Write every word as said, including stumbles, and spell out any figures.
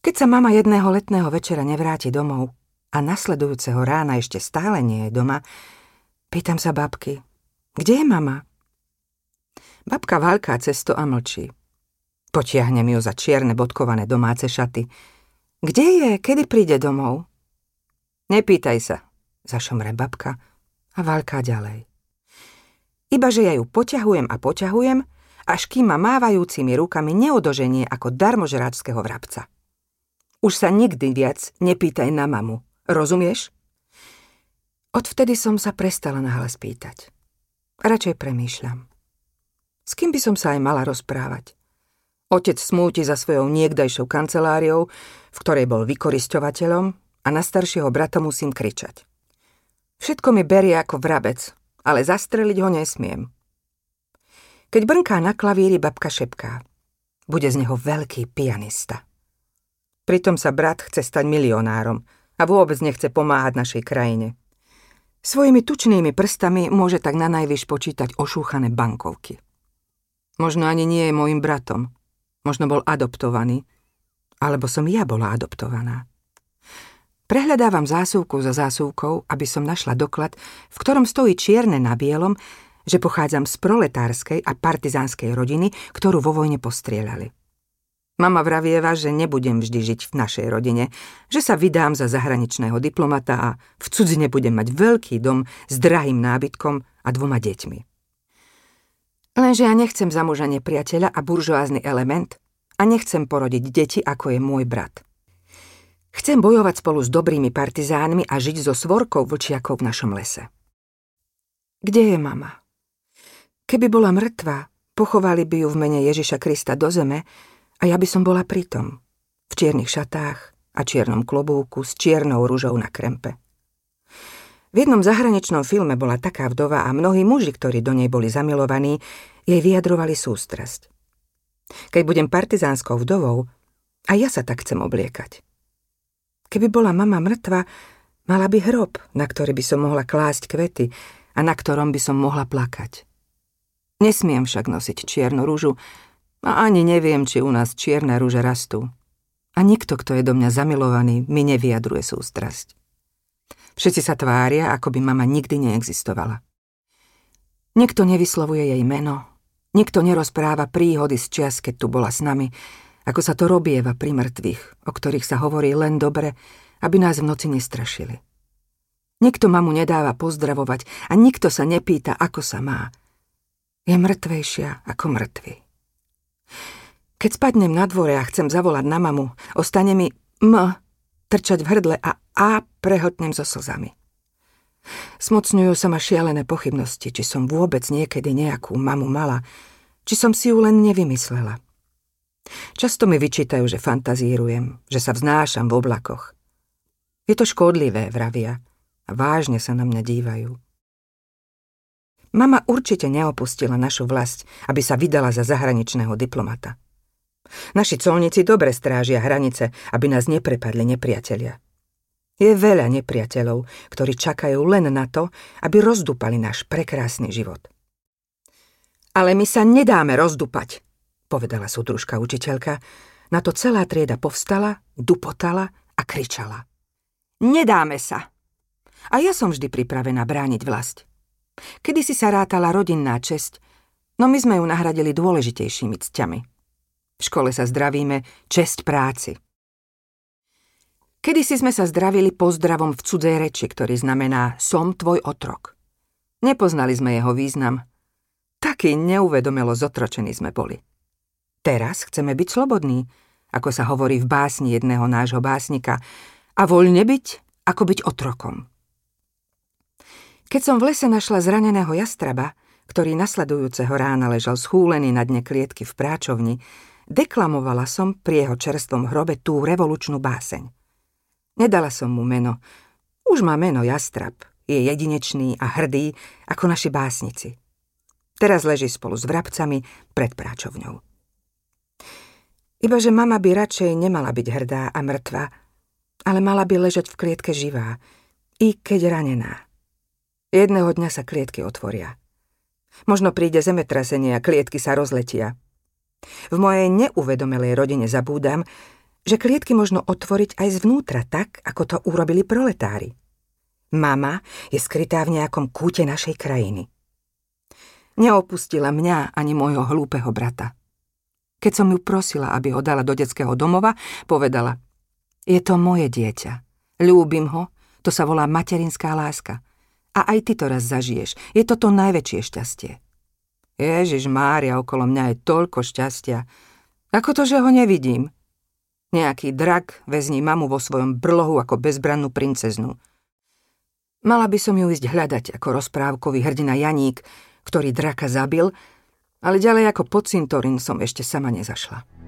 Keď sa mama jedného letného večera nevráti domov a nasledujúceho rána ešte stále nie je doma, pýtam sa babky, kde je mama? Babka valká cesto a mlčí. Potiahnem ju za čierne bodkované domáce šaty. Kde je? Kedy príde domov? Nepýtaj sa, zašomre babka a valká ďalej. Ibaže ja ju poťahujem a poťahujem, až kým ma mávajúcimi rukami neodoženie ako darmožráčského vrabca. Už sa nikdy viac nepýtaj na mamu, rozumieš? Odvtedy som sa prestala nahlas pýtať. Radšej premýšľam. S kým by som sa aj mala rozprávať? Otec smúti za svojou niekdajšou kanceláriou, v ktorej bol vykorisťovateľom, a na staršieho brata musím kričať. Všetko mi berie ako vrabec, ale zastreliť ho nesmiem. Keď brnká na klavíri, babka šepká. Bude z neho veľký pianista. Pritom sa brat chce stať milionárom a vôbec nechce pomáhať našej krajine. Svojimi tučnými prstami môže tak nanajvyš počítať ošúchané bankovky. Možno ani nie je môjim bratom. Možno bol adoptovaný. Alebo som ja bola adoptovaná. Prehľadávam zásuvku za zásuvkou, aby som našla doklad, v ktorom stojí čierne na bielom, že pochádzam z proletárskej a partizánskej rodiny, ktorú vo vojne postrieľali. Mama vravieva, že nebudem vždy žiť v našej rodine, že sa vydám za zahraničného diplomata a v cudzine budem mať veľký dom s drahým nábytkom a dvoma deťmi. Lenže ja nechcem za muža nepriateľa a buržoázny element a nechcem porodiť deti, ako je môj brat. Chcem bojovať spolu s dobrými partizánmi a žiť so svorkou vlčiakov v našom lese. Kde je mama? Keby bola mŕtva, pochovali by ju v mene Ježiša Krista do zeme a ja by som bola pritom, v čiernych šatách a čiernom klobúku s čiernou ružou na krempe. V jednom zahraničnom filme bola taká vdova a mnohí muži, ktorí do nej boli zamilovaní, jej vyjadrovali sústrasť. Keď budem partizánskou vdovou, a ja sa tak chcem obliekať. Keby bola mama mŕtva, mala by hrob, na ktorý by som mohla klásť kvety a na ktorom by som mohla plakať. Nesmiem však nosiť čiernu ružu a ani neviem, či u nás čierne ruže rastú. A nikto, kto je do mňa zamilovaný, mi nevyjadruje sústrasť. Všetci sa tvária, ako by mama nikdy neexistovala. Nikto nevyslovuje jej meno, nikto nerozpráva príhody z čias, keď tu bola s nami, ako sa to robieva pri mŕtvych, o ktorých sa hovorí len dobre, aby nás v noci nestrašili. Nikto mamu nedáva pozdravovať a nikto sa nepýta, ako sa má. Je mŕtvejšia ako mŕtvy. Keď spadnem na dvore a chcem zavolať na mamu, ostane mi M trčať v hrdle a A prehltnem so slzami. Smocňujú sa ma šialené pochybnosti, či som vôbec niekedy nejakú mamu mala, či som si ju len nevymyslela. Často mi vyčítajú, že fantazírujem, že sa vznášam v oblakoch. Je to škodlivé, vravia, a vážne sa na mňa dívajú. Mama určite neopustila našu vlast, aby sa vydala za zahraničného diplomata. Naši colníci dobre strážia hranice, aby nás neprepadli nepriatelia. Je veľa nepriateľov, ktorí čakajú len na to, aby rozdúpali náš prekrásny život. Ale my sa nedáme rozdúpať, povedala súdružka učiteľka. Na to celá trieda povstala, dupotala a kričala. Nedáme sa! A ja som vždy pripravená brániť vlast. Kedysi sa rátala rodinná česť, no my sme ju nahradili dôležitejšími cťami. V škole sa zdravíme česť práci. Kedysi sme sa zdravili pozdravom v cudzej reči, ktorý znamená som tvoj otrok. Nepoznali sme jeho význam. Taký neuvedomelo zotročení sme boli. Teraz chceme byť slobodní, ako sa hovorí v básni jedného nášho básnika, a voľne byť, ako byť otrokom. Keď som v lese našla zraneného jastraba, ktorý nasledujúceho rána ležal schúlený na dne klietky v práčovni, deklamovala som pri jeho čerstvom hrobe tú revolučnú báseň. Nedala som mu meno. Už má meno jastrab, je jedinečný a hrdý ako naši básnici. Teraz leží spolu s vrabcami pred práčovňou. Ibaže mama by radšej nemala byť hrdá a mŕtva, ale mala by ležať v klietke živá, i keď ranená. Jedného dňa sa klietky otvoria. Možno príde zemetrasenie a klietky sa rozletia. V mojej neuvedomelej rodine zabúdam, že klietky možno otvoriť aj zvnútra tak, ako to urobili proletári. Mama je skrytá v nejakom kúte našej krajiny. Neopustila mňa ani môjho hlúpeho brata. Keď som ju prosila, aby ho dala do detského domova, povedala: je to moje dieťa. Ľúbim ho, to sa volá materinská láska. A aj ty to raz zažiješ. Je to to najväčšie šťastie. Ježiš Mária, okolo mňa je toľko šťastia. Ako to, že ho nevidím? Nejaký drak väzní mamu vo svojom brlohu ako bezbrannú princeznu. Mala by som ju ísť hľadať ako rozprávkový hrdina Janík, ktorý draka zabil, ale ďalej ako pod cintorín som ešte sama nezašla.